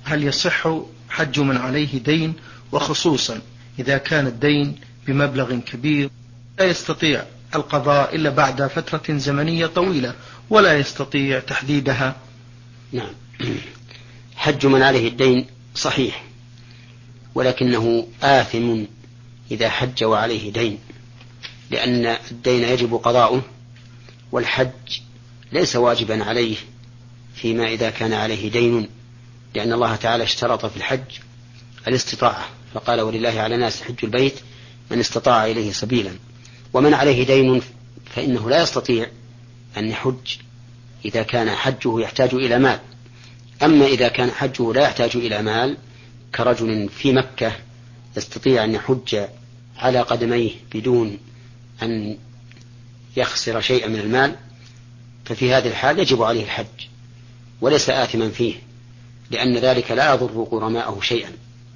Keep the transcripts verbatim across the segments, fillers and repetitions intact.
هل يصح حج من عليه دين، وخصوصا إذا كان الدين بمبلغ كبير لا يستطيع القضاء إلا بعد فترة زمنية طويلة ولا يستطيع تحديدها؟ نعم، حج من عليه الدين صحيح، ولكنه آثم إذا حج وعليه دين، لأن الدين يجب قضاؤه، والحج ليس واجبا عليه فيما إذا كان عليه دين، لأن الله تعالى اشترط في الحج الاستطاعة، فقال ولله على الناس حج البيت من استطاع إليه سبيلا. ومن عليه دين فإنه لا يستطيع أن يحج إذا كان حجه يحتاج إلى مال. أما إذا كان حجه لا يحتاج إلى مال كرجل في مكة يستطيع أن يحج على قدميه بدون أن يخسر شيئا من المال، ففي هذه الحال يجب عليه الحج وليس آثما فيه، لأن ذلك لا يضر غرماءه شيئا.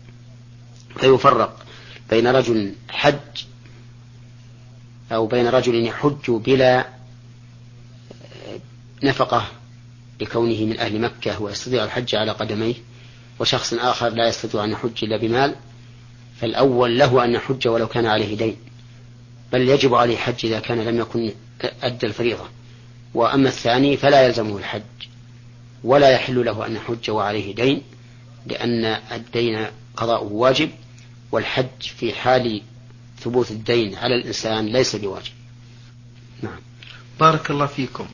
فيفرق بين رجل حج أو بين رجل يحج بلا نفقة لكونه من أهل مكة ويستطيع الحج على قدميه، وشخص آخر لا يستطيع أن يحج إلا بمال. فالأول له أن يحج ولو كان عليه دين، بل يجب عليه الحج إذا كان لم يكن أدى الفريضة. وأما الثاني فلا يلزمه الحج ولا يحل له أن يحج وعليه دين، لأن الدين قضاؤه واجب، والحج في حال ثبوت الدين على الإنسان ليس بواجب. نعم. بارك الله فيكم.